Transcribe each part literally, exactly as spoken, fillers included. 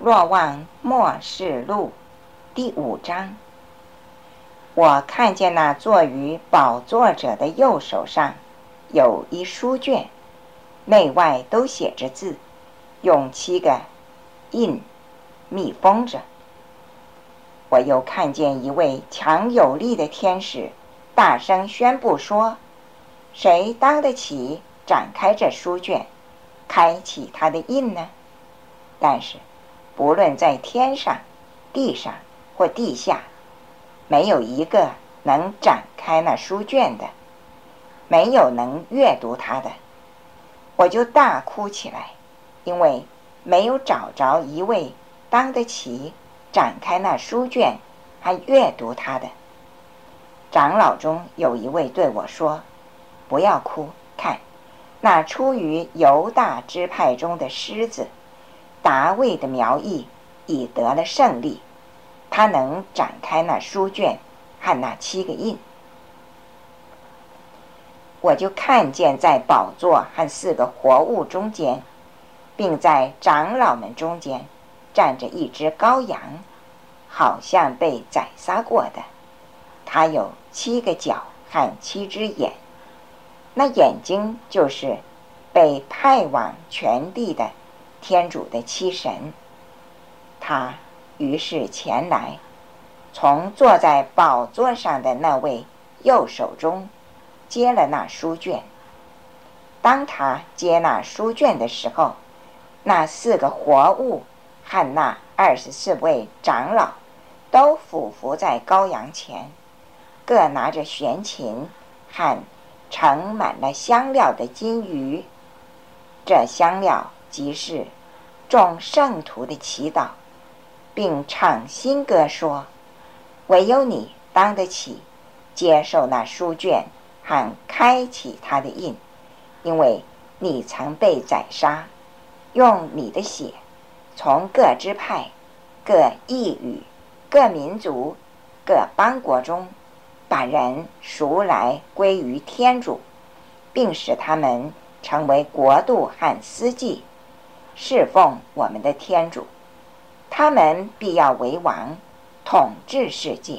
若望末世录第五章。我看见那坐于宝座者的右手上有一书卷，内外都写着字，用七个印密封着。我又看见一位强有力的天使大声宣布说，谁当得起展开这书卷，开启它的印呢？但是不论在天上、地上或地下，没有一个能展开那书卷的，没有能阅读它的。我就大哭起来，因为没有找着一位当得起展开那书卷还阅读它的。长老中有一位对我说，不要哭，看，那出于犹大支派中的狮子大卫的苗裔已得了胜利，他能展开那书卷和那七个印。我就看见在宝座和四个活物中间，并在长老们中间站着一只羔羊，好像被宰杀过的。它有七个角和七只眼，那眼睛就是被派往全地的天主的七神。他于是前来，从坐在宝座上的那位右手中接了那书卷。当他接那书卷的时候，那四个活物和那二十四位长老都俯伏在羔羊前，各拿着弦琴和盛满了香料的金鱼。这香料即是众圣徒的祈祷，并唱新歌说，唯有你当得起接受那书卷和开启它的印，因为你曾被宰杀，用你的血从各支派、各异语、各民族、各邦国中把人赎来归于天主，并使他们成为国度和司祭，侍奉我们的天主。他们必要为王，统治世界。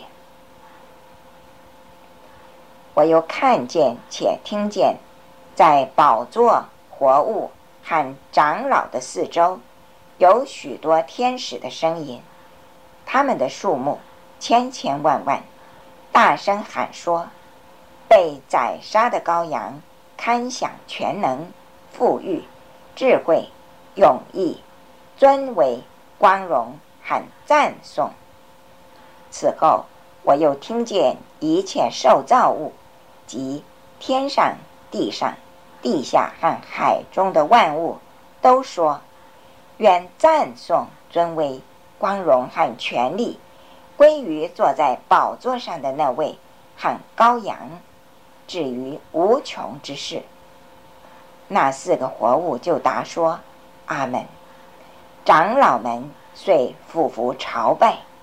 我又看见且听见，在宝座、活物和长老的四周，有许多天使的声音，他们的数目千千万万，大声喊说，被宰杀的羔羊堪享全能、富裕、智慧、勇毅、尊威、光荣和赞颂。此后我又听见一切受造物，即天上、地上、地下和海中的万物，都说，愿赞颂、尊威、光荣和权力归于坐在宝座上的那位和羔羊，至于无穷之事。那四个活物就答说，阿们。长老们遂俯伏朝拜，